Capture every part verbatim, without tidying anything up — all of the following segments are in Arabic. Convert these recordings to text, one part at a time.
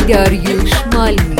داريوش مالمي.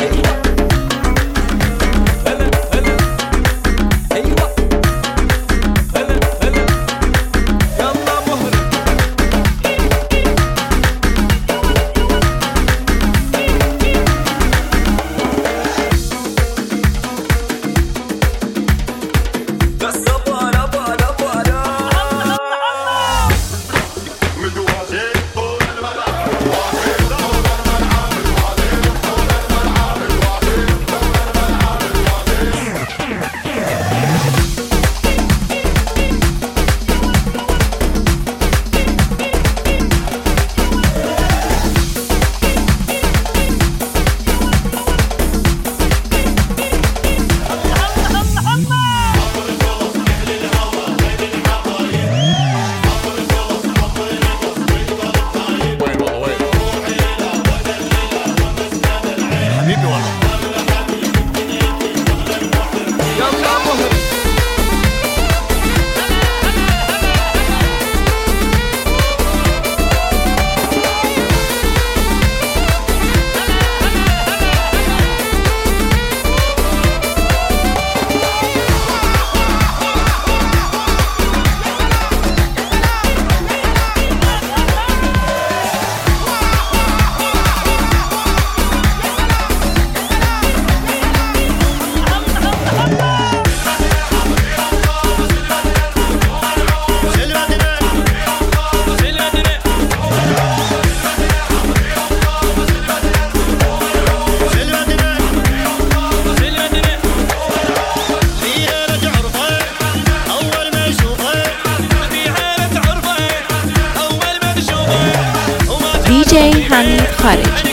دي جي حميد خارج.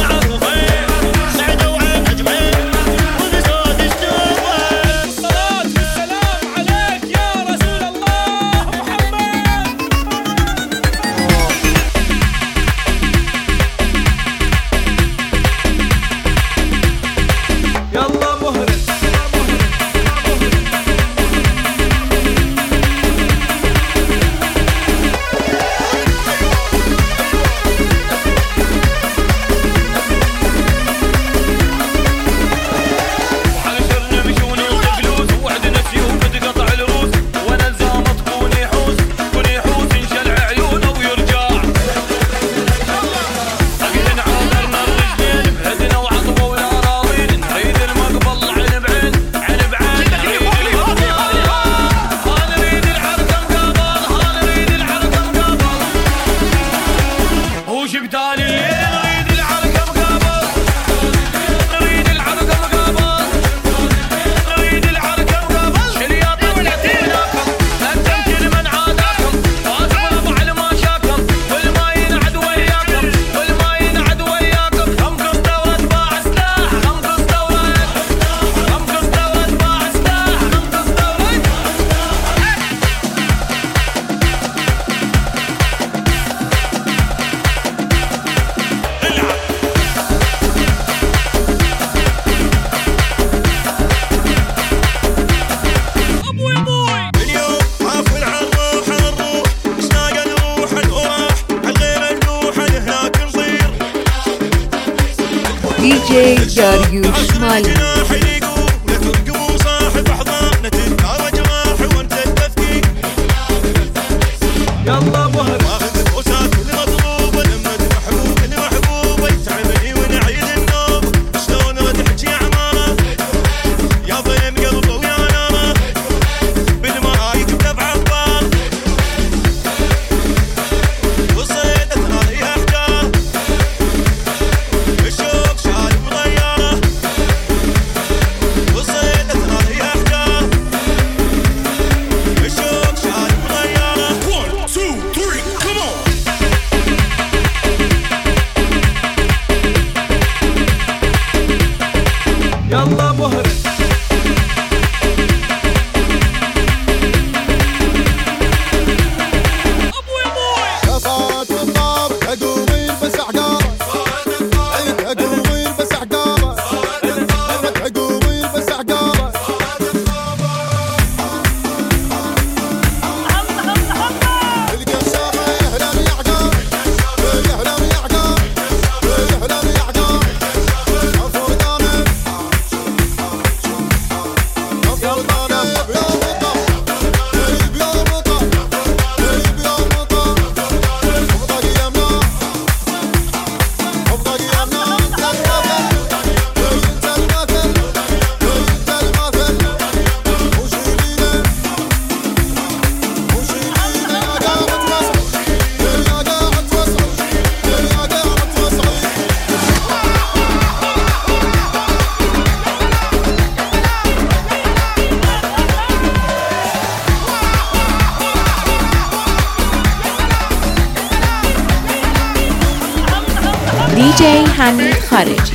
دي جي داريوش مالمي. جي حميد خارجي.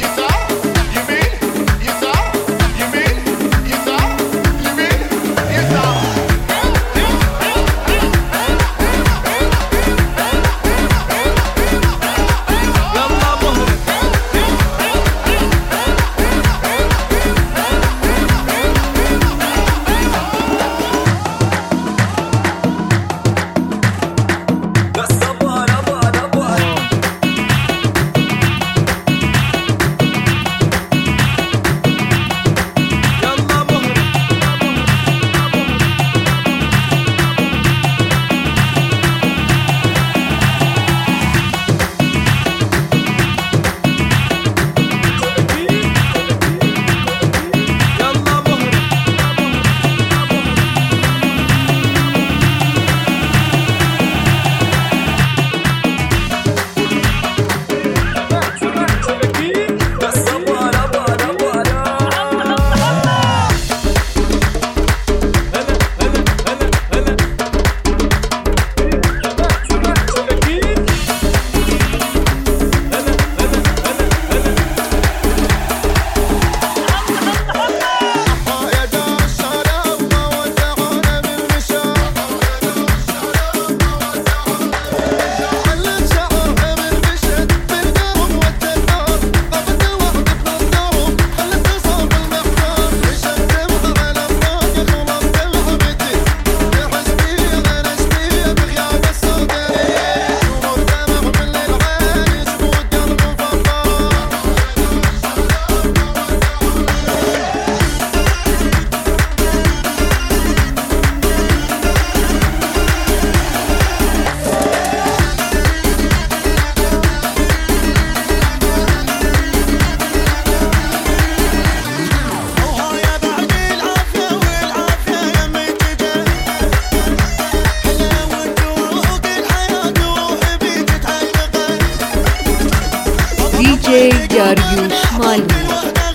دي جي داریوش مالمی.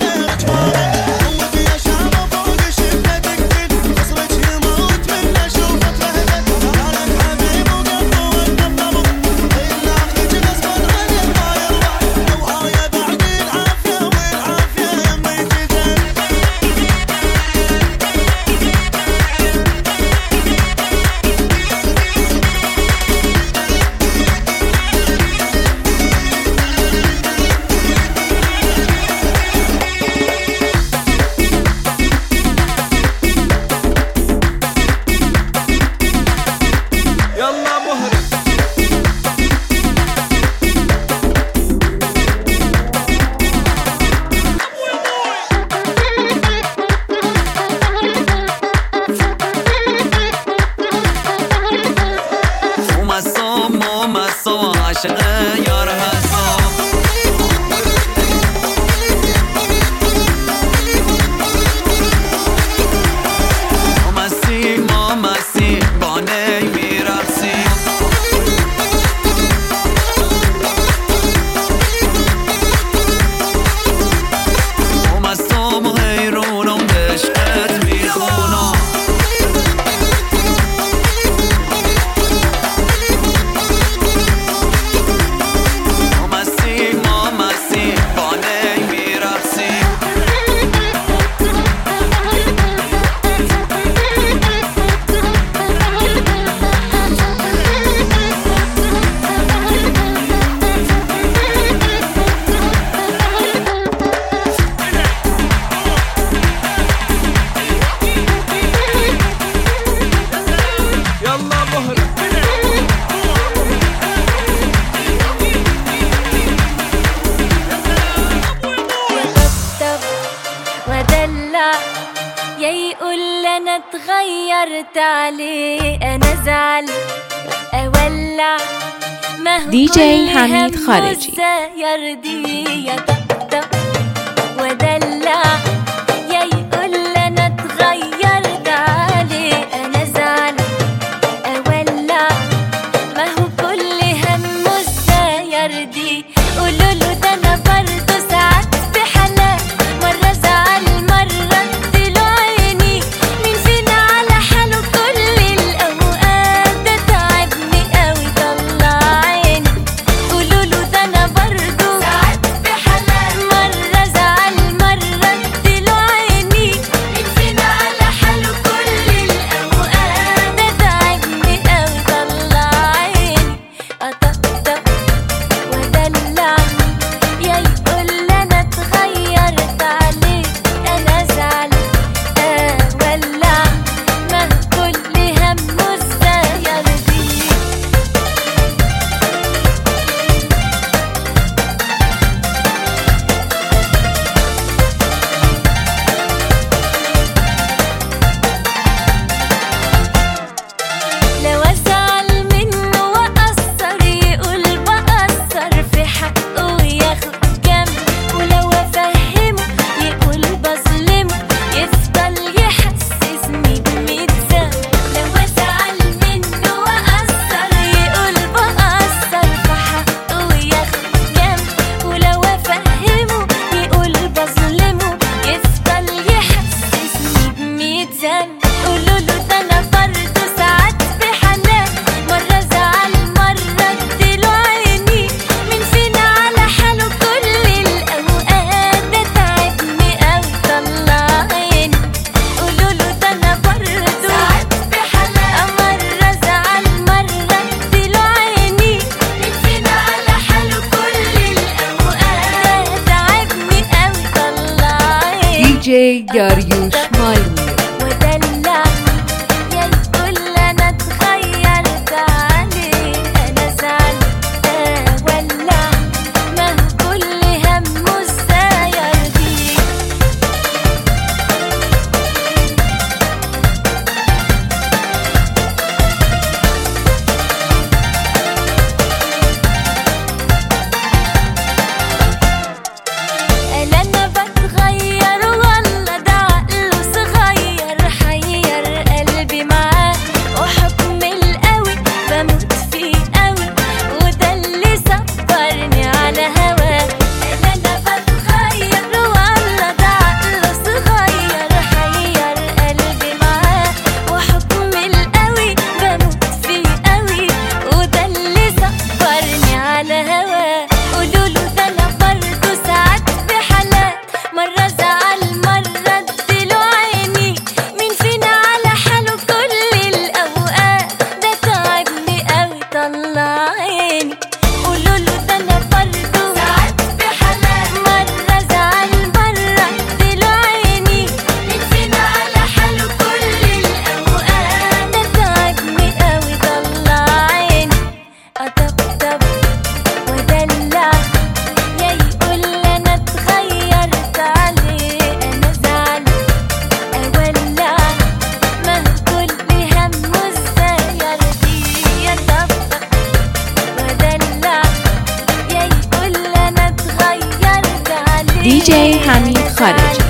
اتغيرت عليه انا زعل اولع ما هو دي جي حميد خارجي يرضي يطبطب ودلع يا يقول انا اتغيرت عليه انا زعل اولع ما هو كل همه ازاي يرضي قولوا له ده انا برضه ساعات بحالات مره زعل مره اديله عيني مين فينا على حاله كل الاوقات ده تعبني قوي طلع عيني قولوا له ده انا برضه ساعات داريوش مالمي ودلع يا يقول انا اتغيرت عليه انا زعل اولع ما هو كل همه ازاي ارضيه قال انا بتغير والله ده عقله صغير حير قلبي معاه وحكم القوي بموت فيه قوي وده اللي صبرني على هواه قال انا بتغير والله ده عقله صغير حير قلبي معاه وحكم القوي بموت فيه قوي وده اللي صبرني على هواه قولوله ده انا برضه ساعات بحالات مرة زعل مرة اديله عيني مين فينا على حاله كل الأوقات ده تعبني قوي طلع عيني قولوله ده انا برضه ساعات بحالات مرة زعل مرة اديله عيني مين فينا على حاله كل الأوقات ده تعبني قوي طلع عيني أطبطب ودلع يا يقول انا اتغيرت عليه انا زعل اولع ما هو كل همه ازاي ارضيه يطبطب ودلع يا يقول انا اتغيرت عليه دي جي حميد خارجي.